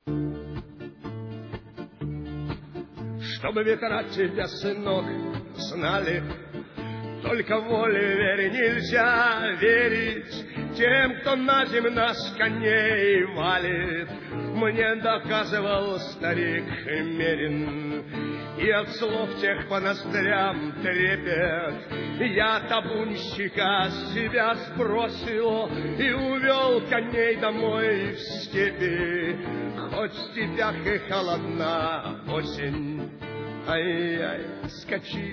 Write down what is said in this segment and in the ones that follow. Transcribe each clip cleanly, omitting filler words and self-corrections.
Чтобы ветра тебя, сынок, знали, только воле вере нельзя верить тем, кто на земь нас коней валит. Мне доказывал старик Мерин, и от слов тех по ноздрям трепет. Я табунщика с себя сбросил и увел коней домой в степи. Хоть в степях и холодна осень, ай-яй, скачи,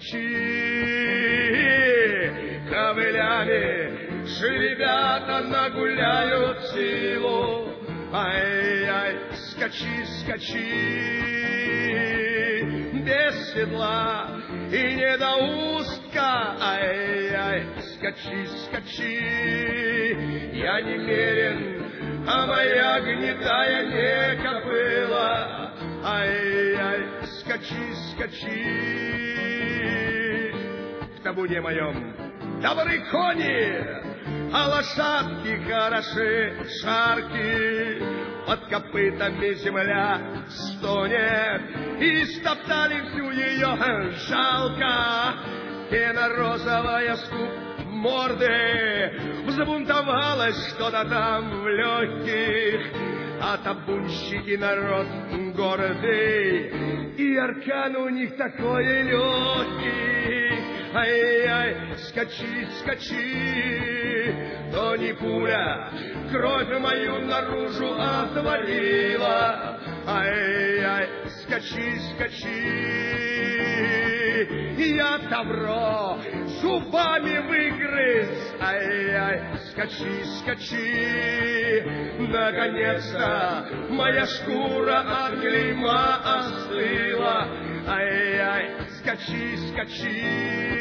скачи, ковылями, ребята нагуляют силу. Ай-яй, скачи, скачи, без седла и недоустка. Ай-яй, скачи, скачи, я не мерен, а моя гнедая не кобыла. Ай-яй, скачи, скачи, в табуне моем добры кони, а лошадки хороши шарки. Под копытами земля стонет, и стоптали всю ее жалко. Пено-розовая скуп морды, взбунтовалось что-то там в легких. А табунщики народ гордый, и аркан у них такой легкий. Ай-яй, скачи, скачи, то не пуля кровь мою наружу отвалила. Ай-яй, скачи, скачи, я тавро зубами выгрыз. Ай-яй, скачи, скачи, наконец-то моя шкура от клейма остыла. Ай-яй, скачи, скачи,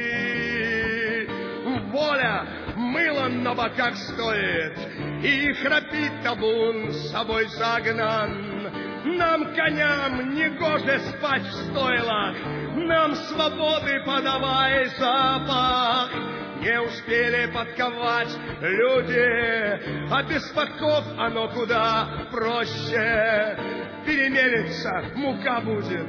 воля мылом на боках стоит, и храпит табун с собой загнан. Нам, коням, не гоже спать в стойлах, нам свободы подавай запах. Не успели подковать люди, а без подков оно куда проще. Перемелется, мука будет,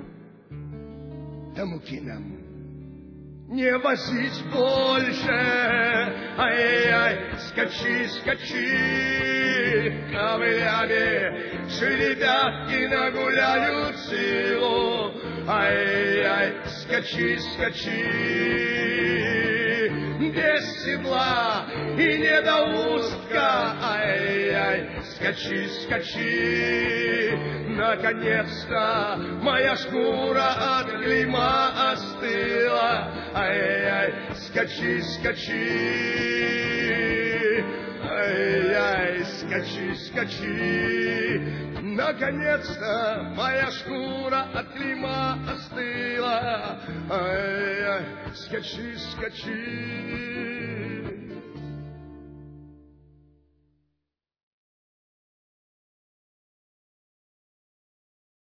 да муки нам не возить больше. Ай-яй, скачи, скачи, ковылями, жеребятки нагуляют силу. Ай-яй, скачи, скачи, без седла и недоустка. Ай-яй, скачи, скачи, наконец-то моя шкура от клейма остыла. Ай-яй, скачи, скачи, ай-яй, скачи, скачи, наконец-то моя шкура от клейма остыла. Ай-яй, скачи, скачи.